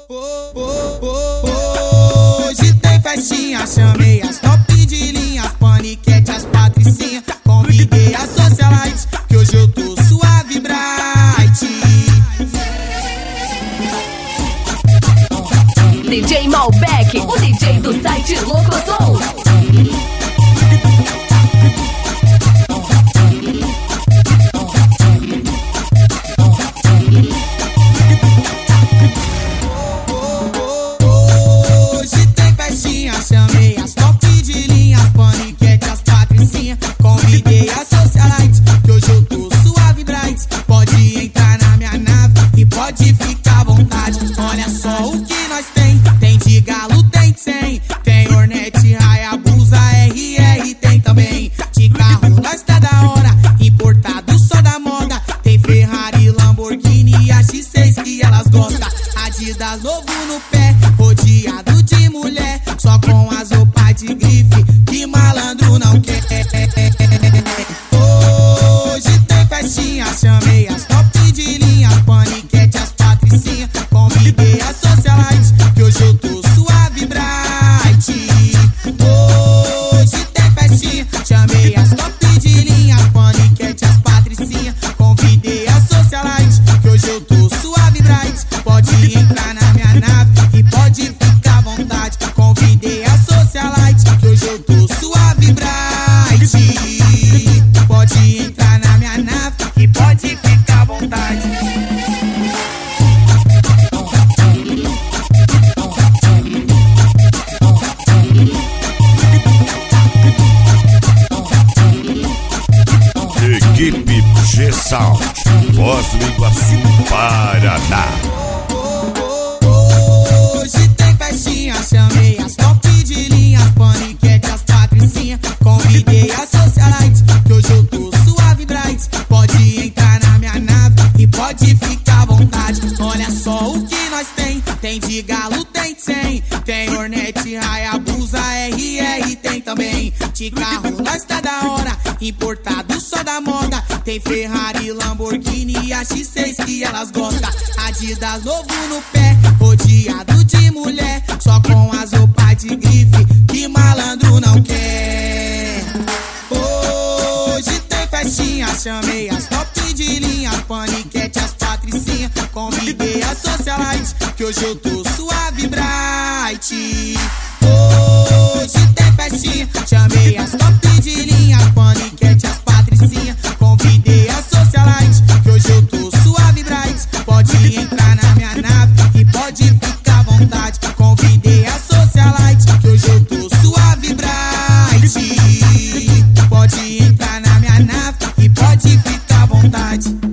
Hoje tem festinha, chamei as top de linha, as paniquete, as patricinha. Convidei as socialites, que hoje eu tô suave bright. DJ Malbec, o DJ do site Locosom. Chamei as top de linha, as paniquete, as patricinha. Convidei as socialites, que hoje eu tô suave bright. Pode entrar na minha nave e pode ficar à vontade. Olha só o que nós tem de galo, tem de 100. Tem Hornet, Hayabusa, RR, tem também. De carro nós tá da hora, importado só da moda. Tem Ferrari, Lamborghini e a X6 que elas gostam. Adidas novo no pé, rodeado de mulher, só com as roupas de grife, que malandro não quer. Hoje tem festinha, chamei as top de linha, as paniquete, as patricinha. Convidei as socialites, que hoje eu tô suave bright. Hoje tem festinha, chamei as top de linha, as paniquete, as patricinha. Convidei as socialites, que hoje eu tô suave bright. Pode entrar na minha nave e pode ficar à vontade. Convidei a socialite, que hoje eu tô suave bright. Pode entrar na minha nave e pode ficar à vontade. Equipe G-Sound, Foz do Iguaçu, Paraná. Hoje tem festinha, chamei as top de linha, as paniquete, as patricinha. Convidei as socialites, que hoje eu tô suave bright. Pode entrar na minha nave e pode ficar à vontade. Olha só o que nós tem de galo, tem de 100. Tem Hornet, Hayabusa, RR, tem também. De carro nós tá da hora, importado só da moda. Tem Ferrari, Lamborghini e a X6 que elas gostam. Adidas novo no pé, rodeado de mulher, só com as roupas de grife, que malandro não quer. Hoje tem festinha, chamei as top de linha, as paniquete, as patricinha. Convidei as socialites, que hoje eu tô suave bright. Hoje tem festinha, chamei as top de linha, as paniquete, as patricinha. Convidei as socialites, que hoje eu tô suave bright. Pode entrar na minha nave e pode ficar à vontade. Convidei as socialites, que hoje eu tô suave bright. Pode entrar na minha nave e pode ficar à vontade.